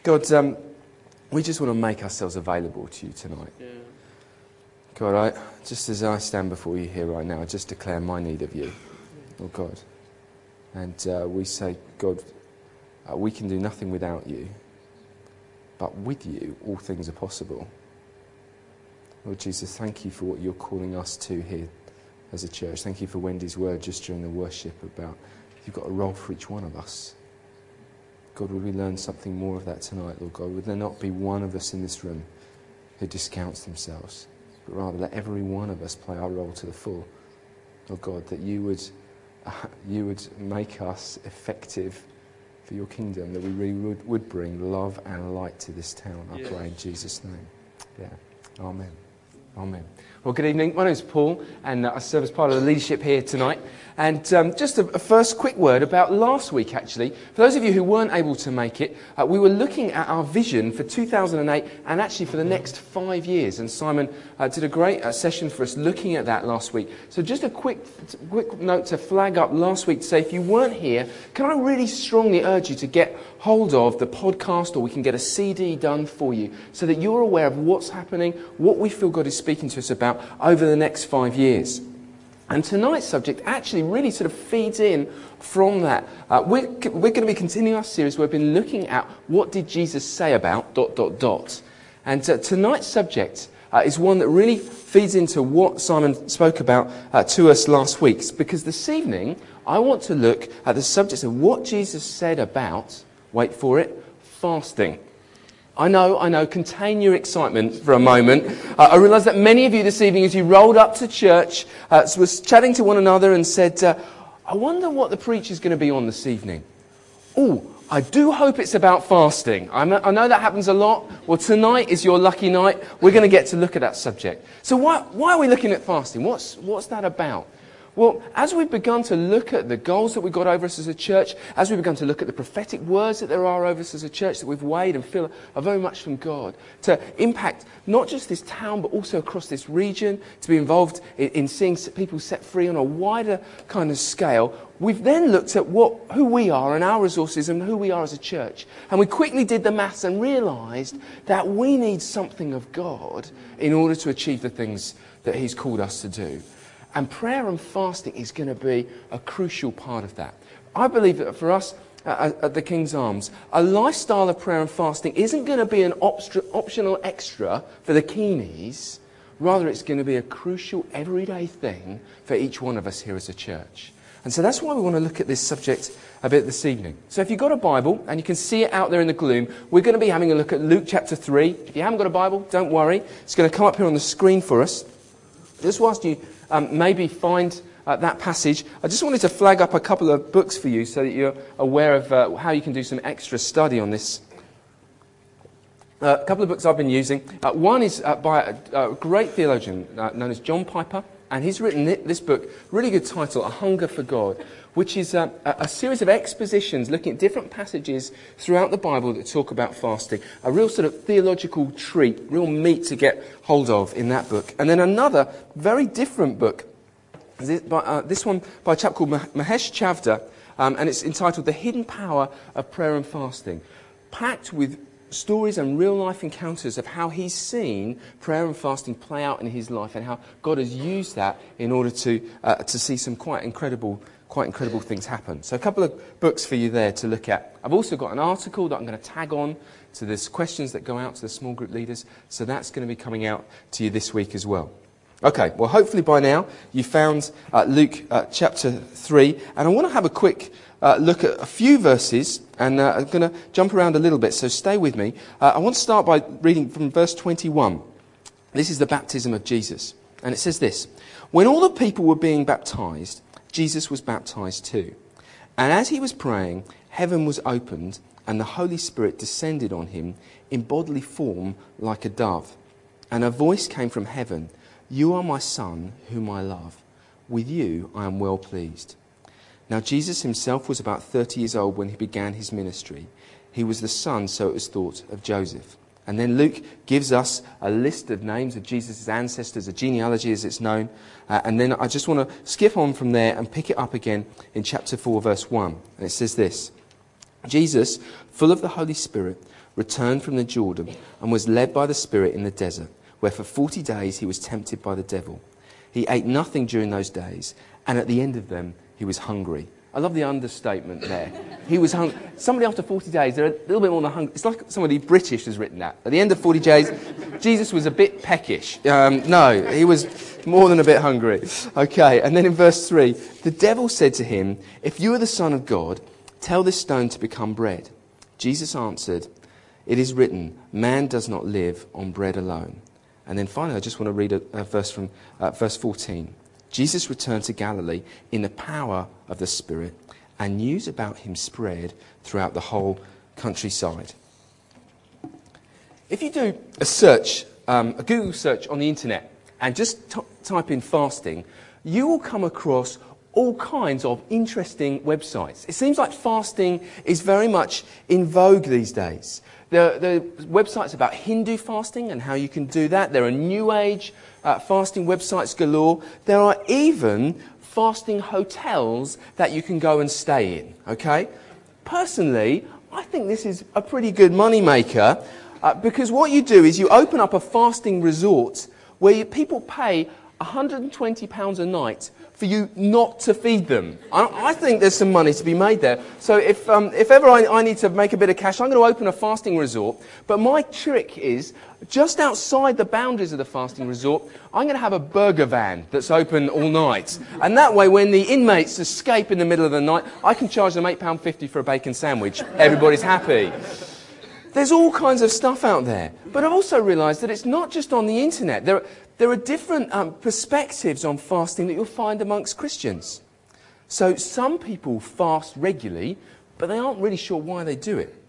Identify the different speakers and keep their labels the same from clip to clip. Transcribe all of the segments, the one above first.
Speaker 1: God, we just want to make ourselves available to you tonight.
Speaker 2: Yeah.
Speaker 1: God, just as I stand before you here right now, I just declare my need of you, oh God. And we say, God, we can do nothing without you, but with you, all things are possible. Lord Jesus, thank you for what you're calling us to here as a church. Thank you for Wendy's word just during the worship about you've got a role for each one of us. God, would we learn something more of that tonight, Lord God? Would there not be one of us in this room who discounts themselves, but rather let every one of us play our role to the full. Lord God, that you would make us effective for your kingdom, that we really would bring love and light to this town. I pray in Jesus' name. Yeah. Amen. Amen. Well, good evening. My name is Paul, and I serve as part of the leadership here tonight. And just a first quick word about last week, actually. For those of you who weren't able to make it, we were looking at our vision for 2008 and actually for the next 5 years. And Simon did a great session for us looking at that last week. So just a quick note to flag up last week to say, if you weren't here, can I really strongly urge you to get hold of the podcast, or we can get a CD done for you so that you're aware of what's happening, what we feel God is speaking to us about over the next 5 years. And tonight's subject actually really sort of feeds in from that. We're going to be continuing our series. We've been looking at what did Jesus say about ... And tonight's subject is one that really feeds into what Simon spoke about to us last week. Because this evening, I want to look at the subject of what Jesus said about, wait for it, fasting. I know, contain your excitement for a moment. I realise that many of you this evening, as you rolled up to church, was chatting to one another and said, I wonder what the preacher's going to be on this evening. Oh, I do hope it's about fasting. I know that happens a lot. Well, tonight is your lucky night. We're going to get to look at that subject. So why are we looking at fasting? What's that about? Well, as we've begun to look at the goals that we've got over us as a church, as we've begun to look at the prophetic words that there are over us as a church that we've weighed and feel are very much from God, to impact not just this town but also across this region, to be involved in seeing people set free on a wider kind of scale, we've then looked at who we are and our resources and who we are as a church. And we quickly did the maths and realised that we need something of God in order to achieve the things that He's called us to do. And prayer and fasting is going to be a crucial part of that. I believe that for us at the King's Arms, a lifestyle of prayer and fasting isn't going to be an optional extra for the Keenies. Rather, it's going to be a crucial everyday thing for each one of us here as a church. And so that's why we want to look at this subject a bit this evening. So if you've got a Bible, and you can see it out there in the gloom, we're going to be having a look at Luke chapter 3. If you haven't got a Bible, don't worry. It's going to come up here on the screen for us. Just whilst you maybe find that passage, I just wanted to flag up a couple of books for you so that you're aware of how you can do some extra study on this. A couple of books I've been using. One is by a great theologian known as John Piper, and he's written this book, really good title, A Hunger for God, which is a series of expositions looking at different passages throughout the Bible that talk about fasting. A real sort of theological treat, real meat to get hold of in that book. And then another very different book, this one by a chap called Mahesh Chavda, and it's entitled The Hidden Power of Prayer and Fasting, packed with stories and real-life encounters of how he's seen prayer and fasting play out in his life and how God has used that in order to see some quite incredible things happen. So a couple of books for you there to look at. I've also got an article that I'm going to tag on to this questions that go out to the small group leaders. So that's going to be coming out to you this week as well. Okay, well hopefully by now you found Luke chapter 3. And I want to have a quick look at a few verses, and I'm going to jump around a little bit, so stay with me. I want to start by reading from verse 21. This is the baptism of Jesus. And it says this: When all the people were being baptized, Jesus was baptized too. And as he was praying, heaven was opened, and the Holy Spirit descended on him in bodily form like a dove. And a voice came from heaven, "You are my Son, whom I love. With you I am well pleased." Now Jesus himself was about 30 years old when he began his ministry. He was the son, so it was thought, of Joseph. And then Luke gives us a list of names of Jesus' ancestors, a genealogy as it's known. And then I just want to skip on from there and pick it up again in chapter 4, verse 1. And it says this: Jesus, full of the Holy Spirit, returned from the Jordan and was led by the Spirit in the desert, where for 40 days he was tempted by the devil. He ate nothing during those days, and at the end of them he was hungry. I love the understatement there. He was hungry. Somebody after 40 days, they're a little bit more than hungry. It's like somebody British has written that. At the end of 40 days, Jesus was a bit peckish. No, he was more than a bit hungry. Okay, and then in verse 3, the devil said to him, "If you are the Son of God, tell this stone to become bread." Jesus answered, "It is written, man does not live on bread alone." And then finally, I just want to read a verse from verse 14. Jesus returned to Galilee in the power of the Spirit, and news about him spread throughout the whole countryside. If you do a search, a Google search on the internet, and just type in fasting, you will come across all kinds of interesting websites. It seems like fasting is very much in vogue these days. There are websites about Hindu fasting and how you can do that. There are New Age fasting websites galore. There are even fasting hotels that you can go and stay in, okay? Personally, I think this is a pretty good money maker because what you do is you open up a fasting resort where people pay £120 a night for you not to feed them. I think there's some money to be made there. So if ever I need to make a bit of cash, I'm going to open a fasting resort. But my trick is, just outside the boundaries of the fasting resort, I'm going to have a burger van that's open all night. And that way, when the inmates escape in the middle of the night, I can charge them £8.50 for a bacon sandwich. Everybody's happy. There's all kinds of stuff out there. But I've also realised that it's not just on the internet. There are different perspectives on fasting that you'll find amongst Christians. So some people fast regularly, but they aren't really sure why they do it.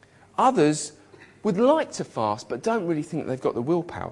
Speaker 1: Others would like to fast, but don't really think they've got the willpower.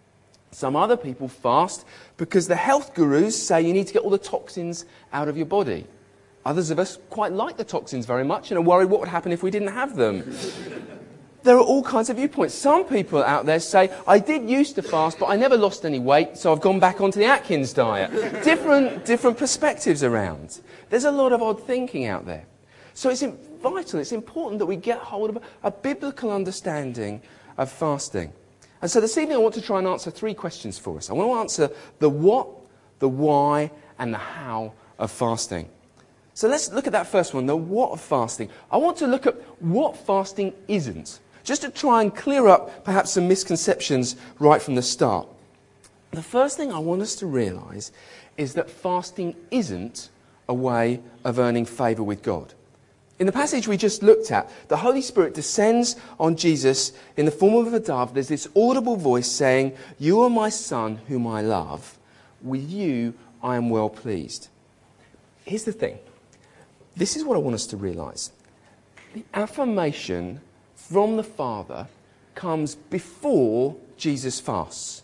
Speaker 1: Some other people fast because the health gurus say you need to get all the toxins out of your body. Others of us quite like the toxins very much and are worried what would happen if we didn't have them. There are all kinds of viewpoints. Some people out there say, I did used to fast, but I never lost any weight, so I've gone back onto the Atkins diet. Different perspectives around. There's a lot of odd thinking out there. So it's vital, it's important that we get hold of a biblical understanding of fasting. And so this evening I want to try and answer 3 questions for us. I want to answer the what, the why, and the how of fasting. So let's look at that first one, the what of fasting. I want to look at what fasting isn't, just to try and clear up perhaps some misconceptions right from the start. The first thing I want us to realise is that fasting isn't a way of earning favour with God. In the passage we just looked at, the Holy Spirit descends on Jesus in the form of a dove. There's this audible voice saying, "You are my Son whom I love. With you I am well pleased." Here's the thing. This is what I want us to realise. The affirmation from the Father comes before Jesus fasts.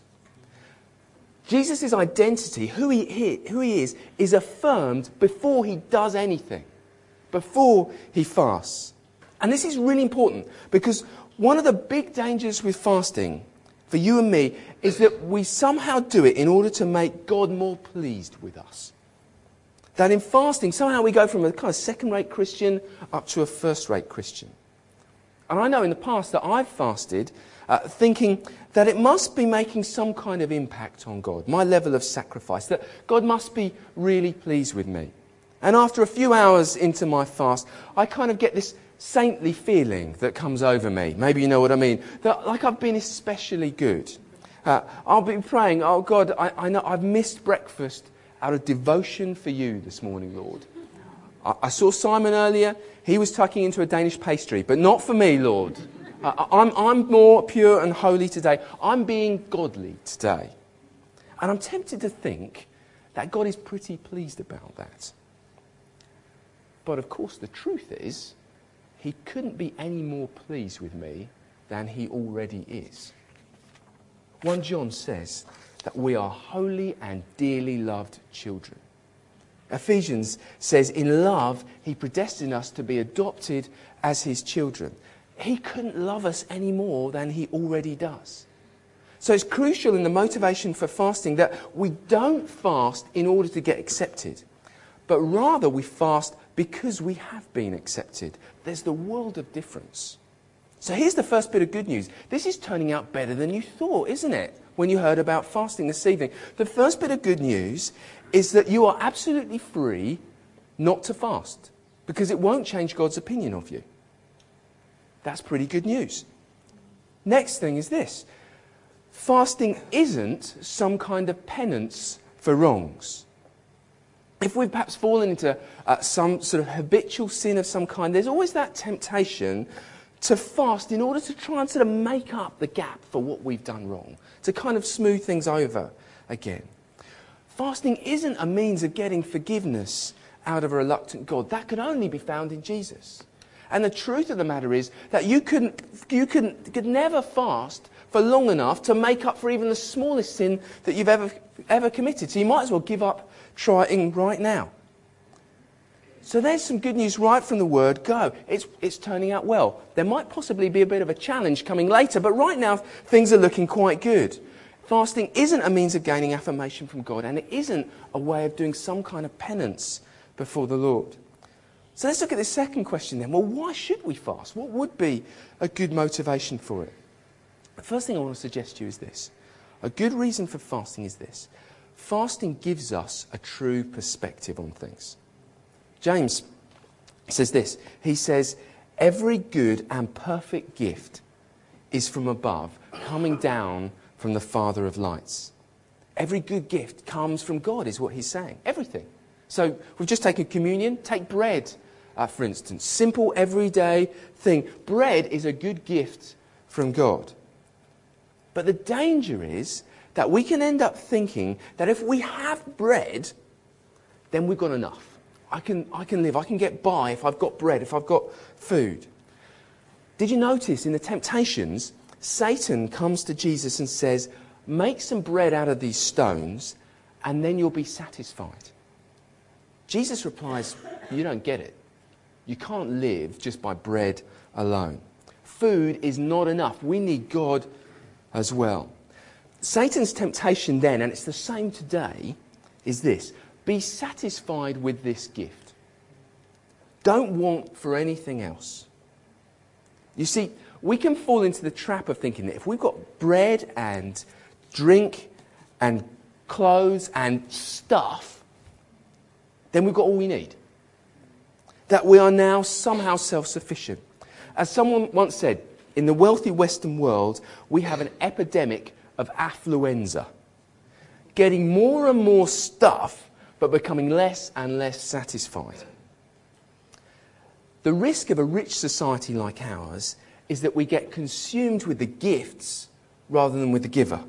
Speaker 1: Jesus' identity, who he is affirmed before he does anything, before he fasts. And this is really important because one of the big dangers with fasting for you and me is that we somehow do it in order to make God more pleased with us. That in fasting, somehow we go from a kind of second-rate Christian up to a first-rate Christian. And I know in the past that I've fasted thinking that it must be making some kind of impact on God, my level of sacrifice, that God must be really pleased with me. And after a few hours into my fast, I kind of get this saintly feeling that comes over me. Maybe you know what I mean. That, like I've been especially good. I'll be praying, "Oh God, I know I've missed breakfast out of devotion for you this morning, Lord. I saw Simon earlier. He was tucking into a Danish pastry, but not for me, Lord. I'm more pure and holy today. I'm being godly today." And I'm tempted to think that God is pretty pleased about that. But of course the truth is, he couldn't be any more pleased with me than he already is. 1 John says that we are holy and dearly loved children. Ephesians says, in love, he predestined us to be adopted as his children. He couldn't love us any more than he already does. So it's crucial in the motivation for fasting that we don't fast in order to get accepted, but rather we fast because we have been accepted. There's the world of difference. So here's the first bit of good news. This is turning out better than you thought, isn't it? When you heard about fasting this evening. The first bit of good news is that you are absolutely free not to fast, because it won't change God's opinion of you. That's pretty good news. Next thing is this. Fasting isn't some kind of penance for wrongs. If we've perhaps fallen into some sort of habitual sin of some kind, there's always that temptation to fast in order to try and sort of make up the gap for what we've done wrong, to kind of smooth things over again. Fasting isn't a means of getting forgiveness out of a reluctant God. That could only be found in Jesus. And the truth of the matter is that you could never fast for long enough to make up for even the smallest sin that you've ever committed. So you might as well give up trying right now. So there's some good news right from the word go. It's turning out well. There might possibly be a bit of a challenge coming later, but right now things are looking quite good. Fasting isn't a means of gaining affirmation from God, and it isn't a way of doing some kind of penance before the Lord. So let's look at the second question then. Well, why should we fast? What would be a good motivation for it? The first thing I want to suggest to you is this. A good reason for fasting is this. Fasting gives us a true perspective on things. James says this. He says, every good and perfect gift is from above, coming down from the Father of lights. Every good gift comes from God, is what he's saying. Everything. So we've just taken communion. Take bread, for instance. Simple, everyday thing. Bread is a good gift from God. But the danger is that we can end up thinking that if we have bread, then we've got enough. I can live, I can get by if I've got bread, if I've got food. Did you notice in the temptations, Satan comes to Jesus and says, make some bread out of these stones and then you'll be satisfied. Jesus replies, you don't get it. You can't live just by bread alone. Food is not enough. We need God as well. Satan's temptation then, and it's the same today, is this. Be satisfied with this gift. Don't want for anything else. You see, we can fall into the trap of thinking that if we've got bread and drink and clothes and stuff, then we've got all we need. That we are now somehow self-sufficient. As someone once said, in the wealthy Western world, we have an epidemic of affluenza. Getting more and more stuff, but becoming less and less satisfied. The risk of a rich society like ours is that we get consumed with the gifts rather than with the giver.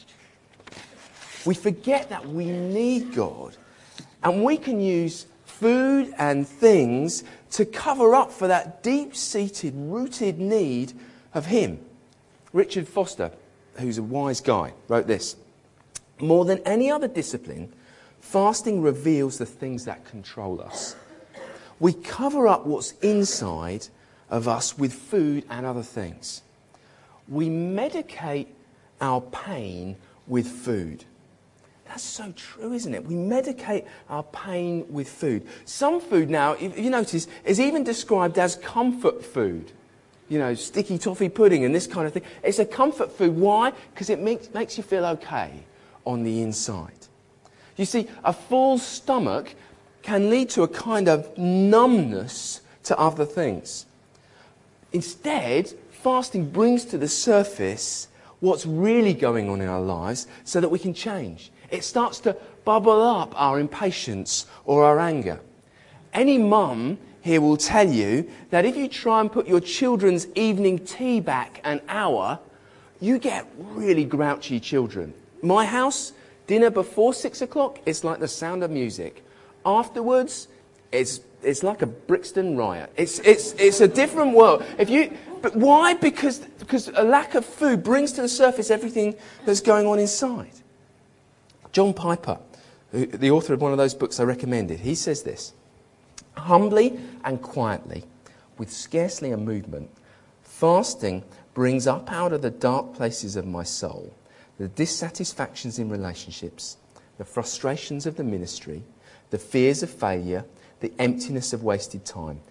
Speaker 1: We forget that we need God, and we can use food and things to cover up for that deep-seated, rooted need of Him. Richard Foster, who's a wise guy, wrote this. More than any other discipline, fasting reveals the things that control us. We cover up what's inside of us with food and other things. We medicate our pain with food. That's so true, isn't it? We medicate our pain with food. Some food now, if you notice, is even described as comfort food. You know, sticky toffee pudding and this kind of thing. It's a comfort food. Why? Because it makes you feel okay on the inside. You see, a full stomach can lead to a kind of numbness to other things. Instead, fasting brings to the surface what's really going on in our lives so that we can change. It starts to bubble up our impatience or our anger. Any mum here will tell you that if you try and put your children's evening tea back an hour, you get really grouchy children. My house, dinner before 6 o'clock, it's like the sound of music. Afterwards, it's like a Brixton riot. It's a different world. But why? Because a lack of food brings to the surface everything that's going on inside. John Piper, the author of one of those books I recommended, he says this. Humbly and quietly, with scarcely a movement, fasting brings up out of the dark places of my soul the dissatisfactions in relationships, the frustrations of the ministry, the fears of failure, the emptiness of wasted time,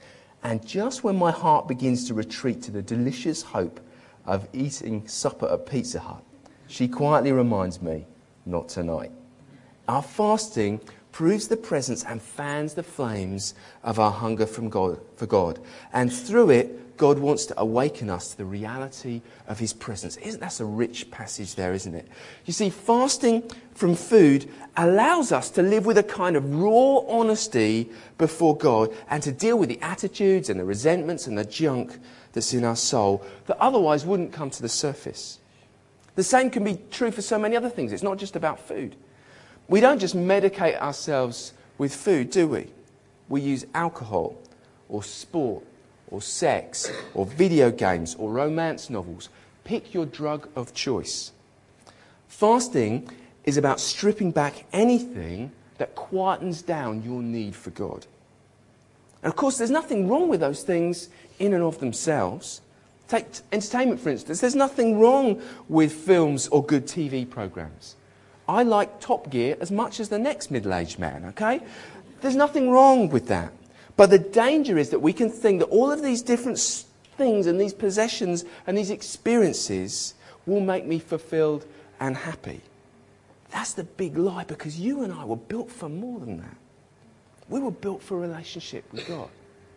Speaker 1: And just when my heart begins to retreat to the delicious hope of eating supper at Pizza Hut, she quietly reminds me, not tonight. Our fasting proves the presence and fans the flames of our hunger for God. And through it, God wants to awaken us to the reality of his presence. That's a rich passage there, isn't it? You see, fasting from food allows us to live with a kind of raw honesty before God and to deal with the attitudes and the resentments and the junk that's in our soul that otherwise wouldn't come to the surface. The same can be true for so many other things. It's not just about food. We don't just medicate ourselves with food, do we? We use alcohol or sport or sex or video games or romance novels. Pick your drug of choice. Fasting is about stripping back anything that quietens down your need for God. And of course, there's nothing wrong with those things in and of themselves. Take entertainment, for instance. There's nothing wrong with films or good TV programs. I like Top Gear as much as the next middle-aged man, okay? There's nothing wrong with that. But the danger is that we can think that all of these different things and these possessions and these experiences will make me fulfilled and happy. That's the big lie, because you and I were built for more than that. We were built for a relationship with God.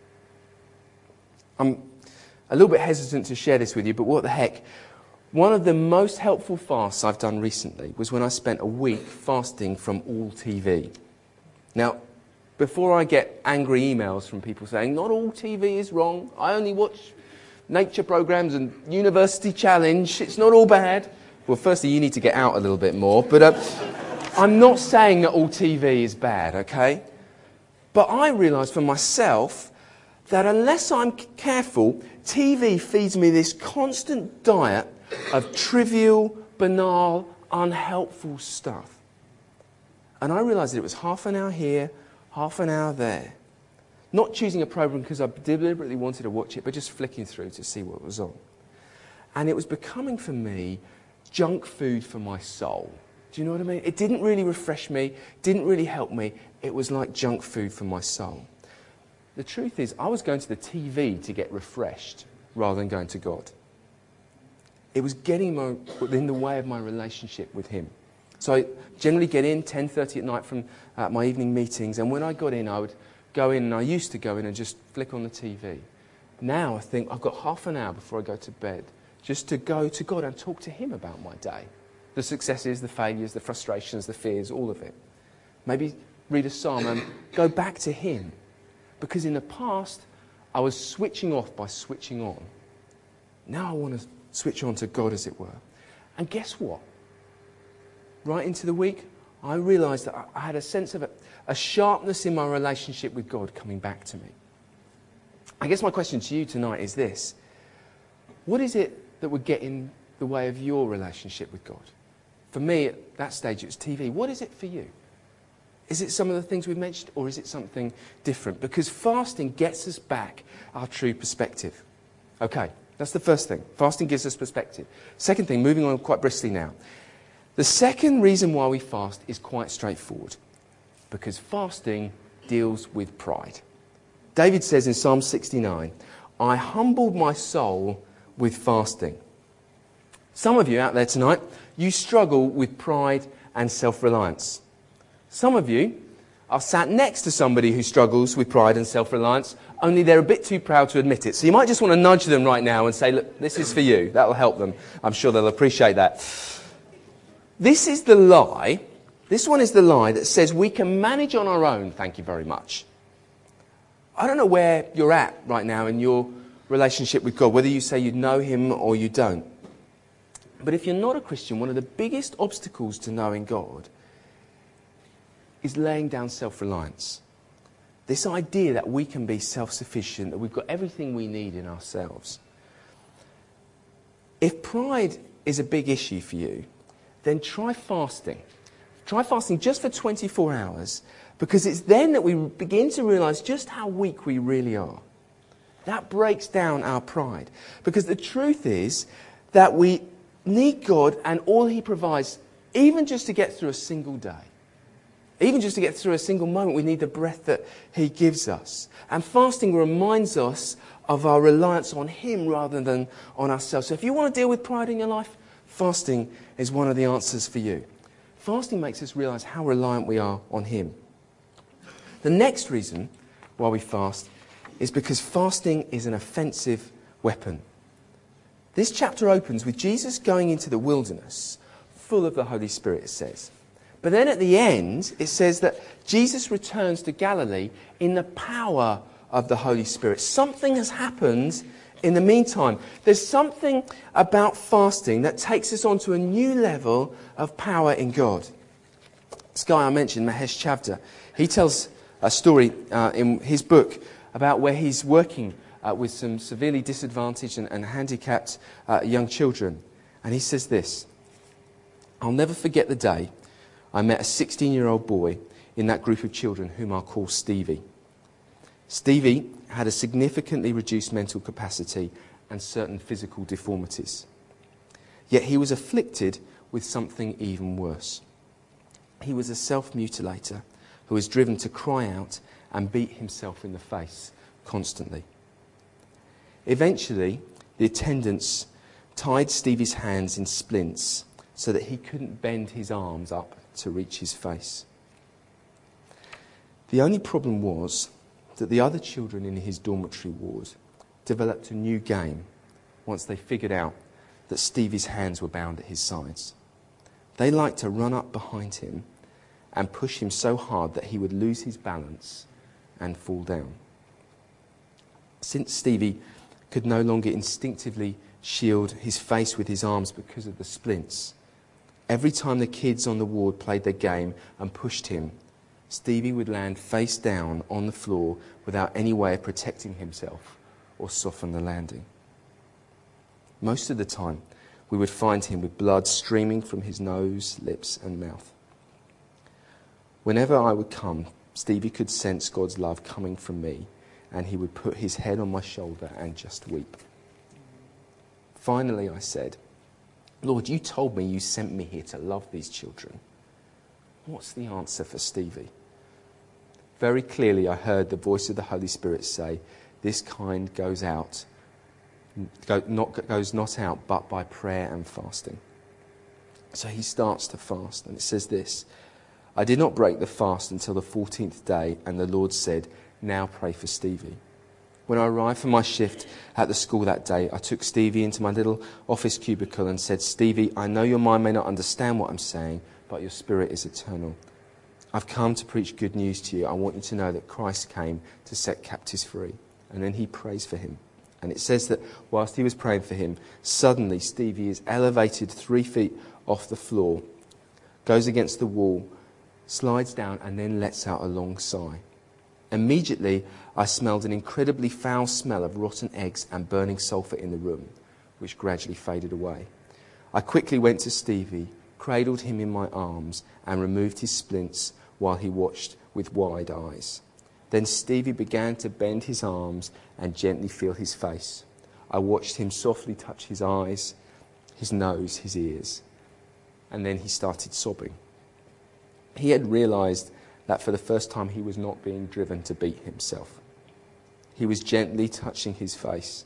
Speaker 1: I'm a little bit hesitant to share this with you, but what the heck. One of the most helpful fasts I've done recently was when I spent a week fasting from all TV. Now, before I get angry emails from people saying, not all TV is wrong, I only watch nature programs and University Challenge, it's not all bad. Well, firstly, you need to get out a little bit more, but I'm not saying that all TV is bad, okay? But I realised for myself that unless I'm careful, TV feeds me this constant diet of trivial, banal, unhelpful stuff. And I realised that it was half an hour here, half an hour there. Not choosing a programme because I deliberately wanted to watch it, but just flicking through to see what was on. And it was becoming for me junk food for my soul. Do you know what I mean? It didn't really refresh me, didn't really help me. It was like junk food for my soul. The truth is, I was going to the TV to get refreshed rather than going to God. It was getting in the way of my relationship with him. So I generally get in 10:30 at night from my evening meetings, and when I got in, I would go in, and I used to go in and just flick on the TV. Now I think I've got half an hour before I go to bed just to go to God and talk to him about my day. The successes, the failures, the frustrations, the fears, all of it. Maybe read a psalm and go back to him. Because in the past, I was switching off by switching on. Now I want to switch on to God, as it were. And guess what? Right into the week, I realised that I had a sense of a sharpness in my relationship with God coming back to me. I guess my question to you tonight is this. What is it that would get in the way of your relationship with God? For me, at that stage, it was TV. What is it for you? Is it some of the things we've mentioned, or is it something different? Because fasting gets us back our true perspective. Okay, that's the first thing. Fasting gives us perspective. Second thing, moving on quite briskly now. The second reason why we fast is quite straightforward. Because fasting deals with pride. David says in Psalm 69, I humbled my soul with fasting. Some of you out there tonight, you struggle with pride and self-reliance. Some of you are sat next to somebody who struggles with pride and self-reliance, only they're a bit too proud to admit it. So you might just want to nudge them right now and say, look, this is for you. That'll help them. I'm sure they'll appreciate that. This is the lie. This one is the lie that says we can manage on our own, thank you very much. I don't know where you're at right now in your relationship with God, whether you say you know him or you don't. But if you're not a Christian, one of the biggest obstacles to knowing God is laying down self-reliance. This idea that we can be self-sufficient, that we've got everything we need in ourselves. If pride is a big issue for you, then try fasting. Try fasting just for 24 hours, because it's then that we begin to realise just how weak we really are. That breaks down our pride. Because the truth is that we need God and all he provides, even just to get through a single day. Even just to get through a single moment, we need the breath that he gives us. And fasting reminds us of our reliance on him rather than on ourselves. So if you want to deal with pride in your life, fasting is one of the answers for you. Fasting makes us realize how reliant we are on him. The next reason why we fast is because fasting is an offensive weapon. This chapter opens with Jesus going into the wilderness full of the Holy Spirit, it says. But then at the end, it says that Jesus returns to Galilee in the power of the Holy Spirit. Something has happened in the meantime. There's something about fasting that takes us onto a new level of power in God. This guy I mentioned, Mahesh Chavda, he tells a story in his book about where he's working with some severely disadvantaged and handicapped young children. And he says this: "I'll never forget the day I met a 16-year-old boy in that group of children whom I'll call Stevie. Stevie had a significantly reduced mental capacity and certain physical deformities. Yet he was afflicted with something even worse. He was a self-mutilator who was driven to cry out and beat himself in the face constantly. Eventually, the attendants tied Stevie's hands in splints so that he couldn't bend his arms up to reach his face. The only problem was that the other children in his dormitory ward developed a new game once they figured out that Stevie's hands were bound at his sides. They liked to run up behind him and push him so hard that he would lose his balance and fall down. Since Stevie could no longer instinctively shield his face with his arms because of the splints, every time the kids on the ward played their game and pushed him, Stevie would land face down on the floor without any way of protecting himself or soften the landing. Most of the time, we would find him with blood streaming from his nose, lips and mouth. Whenever I would come, Stevie could sense God's love coming from me, and he would put his head on my shoulder and just weep. Finally, I said, 'Lord, you told me you sent me here to love these children. What's the answer for Stevie?' Very clearly, I heard the voice of the Holy Spirit say, 'This kind goes not out but by prayer and fasting.' So he starts to fast, and it says this: 'I did not break the fast until the 14th day, and the Lord said, "Now pray for Stevie." When I arrived for my shift at the school that day, I took Stevie into my little office cubicle and said, "Stevie, I know your mind may not understand what I'm saying, but your spirit is eternal. I've come to preach good news to you. I want you to know that Christ came to set captives free." And then he prays for him. And it says that whilst he was praying for him, suddenly Stevie is elevated 3 feet off the floor, goes against the wall, slides down, and then lets out a long sigh. Immediately, I smelled an incredibly foul smell of rotten eggs and burning sulphur in the room, which gradually faded away. I quickly went to Stevie, cradled him in my arms, and removed his splints while he watched with wide eyes. Then Stevie began to bend his arms and gently feel his face. I watched him softly touch his eyes, his nose, his ears, and then he started sobbing. He had realized that for the first time he was not being driven to beat himself. He was gently touching his face.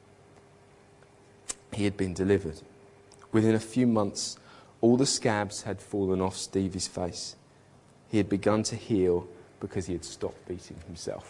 Speaker 1: He had been delivered. Within a few months, all the scabs had fallen off Stevie's face. He had begun to heal because he had stopped beating himself.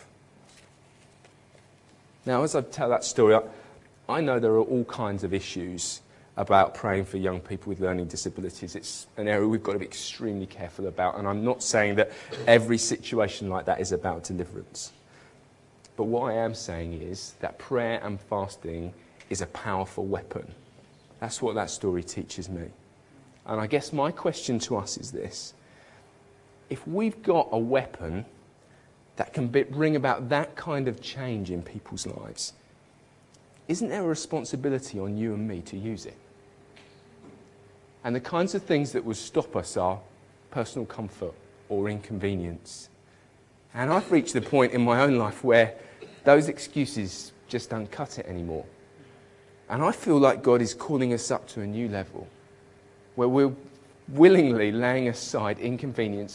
Speaker 1: Now, as I tell that story, I know there are all kinds of issues about praying for young people with learning disabilities. It's an area we've got to be extremely careful about, and I'm not saying that every situation like that is about deliverance. But what I am saying is that prayer and fasting is a powerful weapon. That's what that story teaches me. And I guess my question to us is this: if we've got a weapon that can bring about that kind of change in people's lives, isn't there a responsibility on you and me to use it? And the kinds of things that would stop us are personal comfort or inconvenience. And I've reached the point in my own life where those excuses just don't cut it anymore. And I feel like God is calling us up to a new level where we're willingly laying aside inconvenience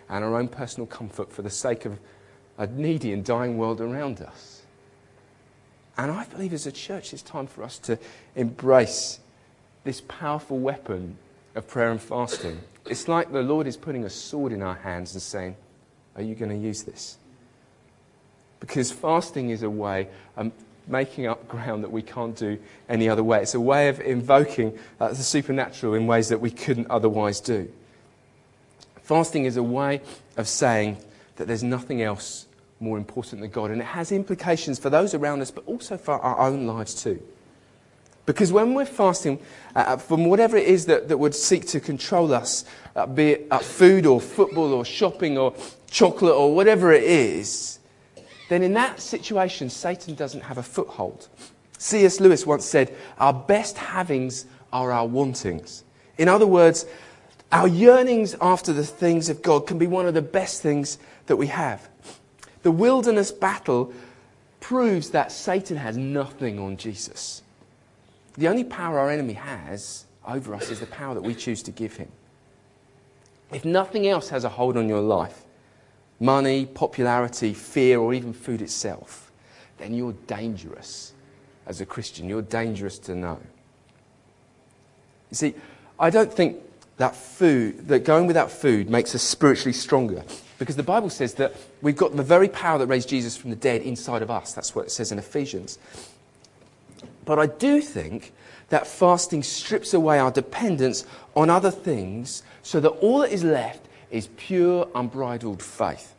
Speaker 1: and our own personal comfort for the sake of a needy and dying world around us. And I believe as a church it's time for us to embrace this powerful weapon of prayer and fasting. It's like the Lord is putting a sword in our hands and saying, are you going to use this? Because fasting is a way of making up ground that we can't do any other way. It's a way of invoking the supernatural in ways that we couldn't otherwise do. Fasting is a way of saying that there's nothing else more important than God. And it has implications for those around us, but also for our own lives too. Because when we're fasting from whatever it is that would seek to control us, be it food or football or shopping or chocolate or whatever it is, then in that situation, Satan doesn't have a foothold. C.S. Lewis once said, our best havings are our wantings. In other words, our yearnings after the things of God can be one of the best things that we have. The wilderness battle proves that Satan has nothing on Jesus. The only power our enemy has over us is the power that we choose to give him. If nothing else has a hold on your life, money, popularity, fear, or even food itself, then you're dangerous as a Christian. You're dangerous to know. You see, I don't think that going without food makes us spiritually stronger, because the Bible says that we've got the very power that raised Jesus from the dead inside of us. That's what it says in Ephesians. But I do think that fasting strips away our dependence on other things so that all that is left is pure, unbridled faith.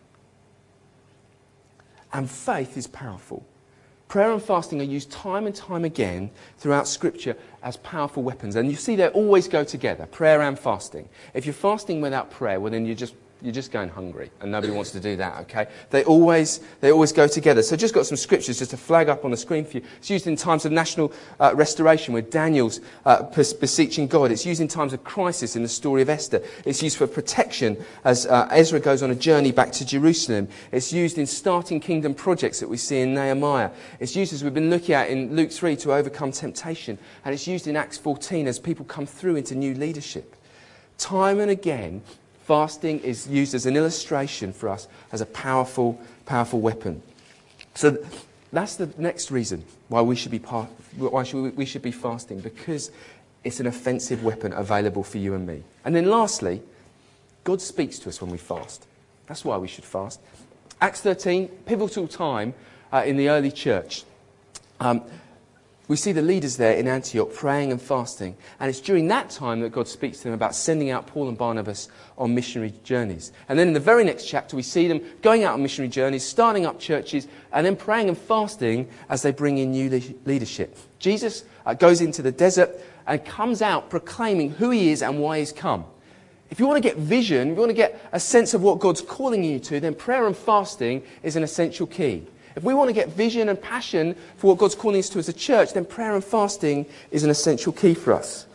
Speaker 1: And faith is powerful. Prayer and fasting are used time and time again throughout Scripture as powerful weapons. And you see they always go together, prayer and fasting. If you're fasting without prayer, well then you're just going hungry, and nobody wants to do that, okay? They always go together. So just got some scriptures just to flag up on the screen for you. It's used in times of national restoration, where Daniel's beseeching God. It's used in times of crisis in the story of Esther. It's used for protection as Ezra goes on a journey back to Jerusalem. It's used in starting kingdom projects that we see in Nehemiah. It's used, as we've been looking at in Luke 3, to overcome temptation. And it's used in Acts 14 as people come through into new leadership. Time and again, fasting is used as an illustration for us as a powerful, powerful weapon. So that's the next reason why we should be fasting, because it's an offensive weapon available for you and me. And then lastly, God speaks to us when we fast. That's why we should fast. Acts 13, pivotal time in the early church. We see the leaders there in Antioch praying and fasting. And it's during that time that God speaks to them about sending out Paul and Barnabas on missionary journeys. And then in the very next chapter, we see them going out on missionary journeys, starting up churches, and then praying and fasting as they bring in new leadership. Jesus goes into the desert and comes out proclaiming who he is and why he's come. If you want to get vision, if you want to get a sense of what God's calling you to, then prayer and fasting is an essential key. If we want to get vision and passion for what God's calling us to as a church, then prayer and fasting is an essential key for us.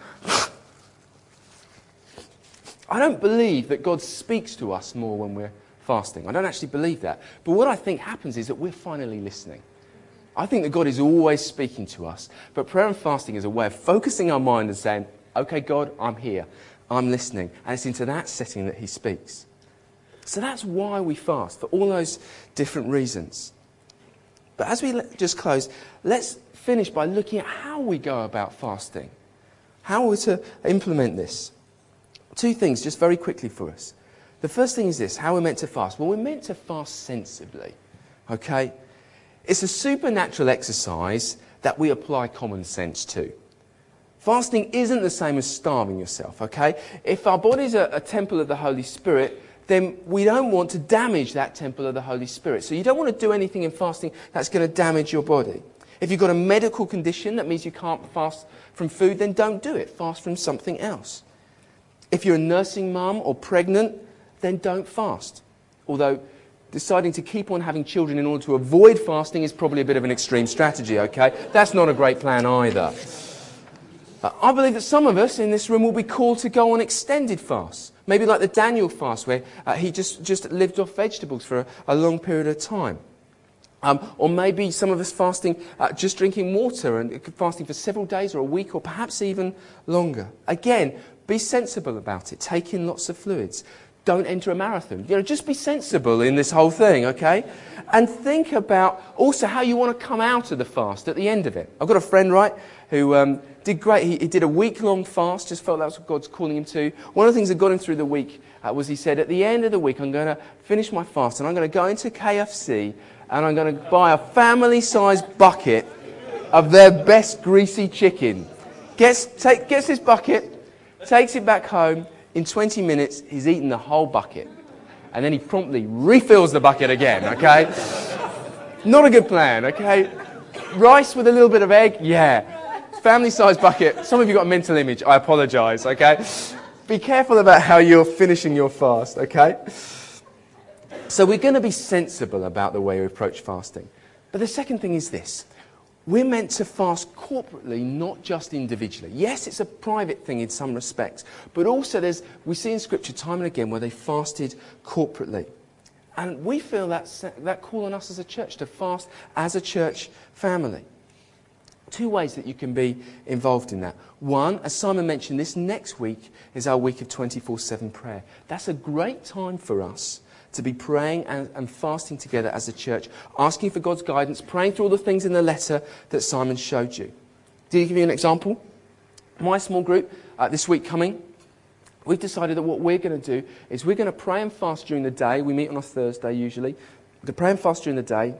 Speaker 1: I don't believe that God speaks to us more when we're fasting. I don't actually believe that. But what I think happens is that we're finally listening. I think that God is always speaking to us. But prayer and fasting is a way of focusing our mind and saying, okay, God, I'm here. I'm listening. And it's into that setting that he speaks. So that's why we fast, for all those different reasons. But as we just close, let's finish by looking at how we go about fasting. How we're to implement this. Two things just very quickly for us. The first thing is this, how we're meant to fast. Well, we're meant to fast sensibly. Okay? It's a supernatural exercise that we apply common sense to. Fasting isn't the same as starving yourself, okay? If our body's a temple of the Holy Spirit, then we don't want to damage that temple of the Holy Spirit. So you don't want to do anything in fasting that's going to damage your body. If you've got a medical condition that means you can't fast from food, then don't do it. Fast from something else. If you're a nursing mum or pregnant, then don't fast. Although deciding to keep on having children in order to avoid fasting is probably a bit of an extreme strategy, okay? That's not a great plan either. I believe that some of us in this room will be called to go on extended fasts. Maybe like the Daniel fast, where he just lived off vegetables for a long period of time. Or maybe some of us fasting, just drinking water and fasting for several days or a week or perhaps even longer. Again, be sensible about it. Take in lots of fluids. don't enter a marathon. Just be sensible in this whole thing, okay? And think about also how you want to come out of the fast at the end of it. I've got a friend, right, who did great. He did a week-long fast, just felt that's what God's calling him to. One of the things that got him through the week was he said, at the end of the week, I'm going to finish my fast and I'm going to go into KFC and I'm going to buy a family-sized bucket of their best greasy chicken. Gets his bucket, takes it back home. In 20 minutes, he's eaten the whole bucket. And then he promptly refills the bucket again, okay? Not a good plan, okay? Rice with a little bit of egg, yeah. Family-sized bucket. Some of you got a mental image. I apologise, okay? Be careful about how you're finishing your fast, okay? So we're going to be sensible about the way we approach fasting. But the second thing is this. We're meant to fast corporately, not just individually. Yes, it's a private thing in some respects, but also we see in Scripture time and again where they fasted corporately. And we feel that call on us as a church to fast as a church family. Two ways that you can be involved in that. One, as Simon mentioned, this next week is our week of 24/7 prayer. That's a great time for us to be praying and fasting together as a church, asking for God's guidance, praying through all the things in the letter that Simon showed you. Did he give you an example? My small group, this week coming, we've decided that what we're going to do is we're going to pray and fast during the day. We meet on a Thursday usually. To pray and fast during the day,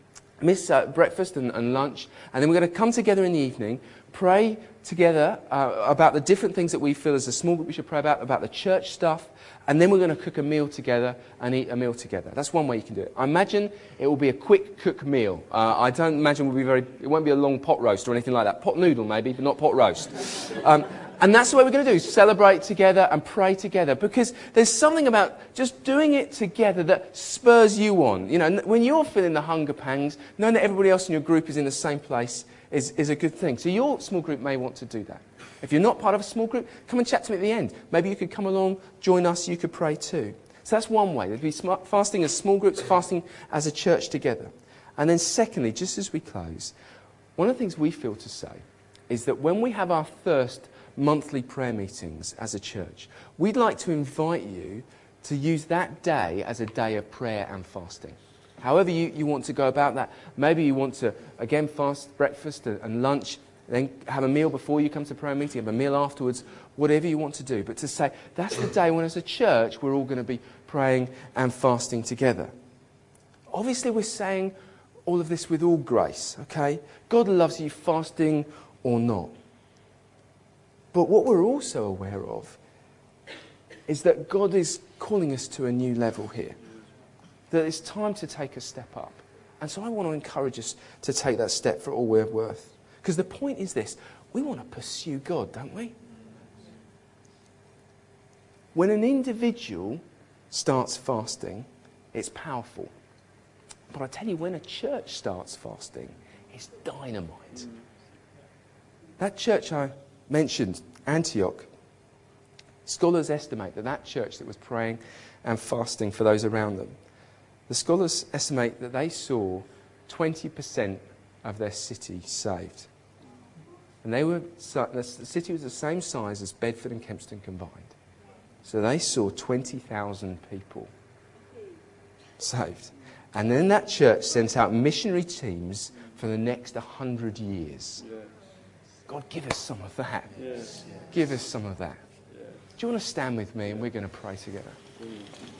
Speaker 1: miss breakfast and lunch, and then we're going to come together in the evening, pray together about the different things that we feel as a small group we should pray about the church stuff, and then we're going to cook a meal together and eat a meal together. That's one way you can do it. I imagine it will be a quick cook meal. I don't imagine it won't be a long pot roast or anything like that. Pot noodle maybe, but not pot roast. And that's the way we're going to do, celebrate together and pray together, because there's something about just doing it together that spurs you on. When you're feeling the hunger pangs, knowing that everybody else in your group is in the same place is a good thing. So your small group may want to do that. If you're not part of a small group, come and chat to me at the end. Maybe you could come along, join us, you could pray too. So that's one way. There'd be fasting as small groups, fasting as a church together. And then secondly, just as we close, one of the things we feel to say is that when we have our first monthly prayer meetings as a church, we'd like to invite you to use that day as a day of prayer and fasting. However you want to go about that. Maybe you want to, again, fast breakfast and lunch, then have a meal before you come to prayer meeting, have a meal afterwards, whatever you want to do. But to say, that's the day when as a church we're all going to be praying and fasting together. Obviously we're saying all of this with all grace, okay? God loves you fasting or not. But what we're also aware of is that God is calling us to a new level here. That it's time to take a step up. And so I want to encourage us to take that step for all we're worth. Because the point is this, we want to pursue God, don't we? When an individual starts fasting, it's powerful. But I tell you, when a church starts fasting, it's dynamite. That church I mentioned, Antioch, scholars estimate that church that was praying and fasting for those around them, the scholars estimate that they saw 20% of their city saved. And the city was the same size as Bedford and Kempston combined. So they saw 20,000 people saved. And then that church sent out missionary teams for the next 100 years. God, give us some of that. Give us some of that. Do you want to stand with me and we're going to pray together?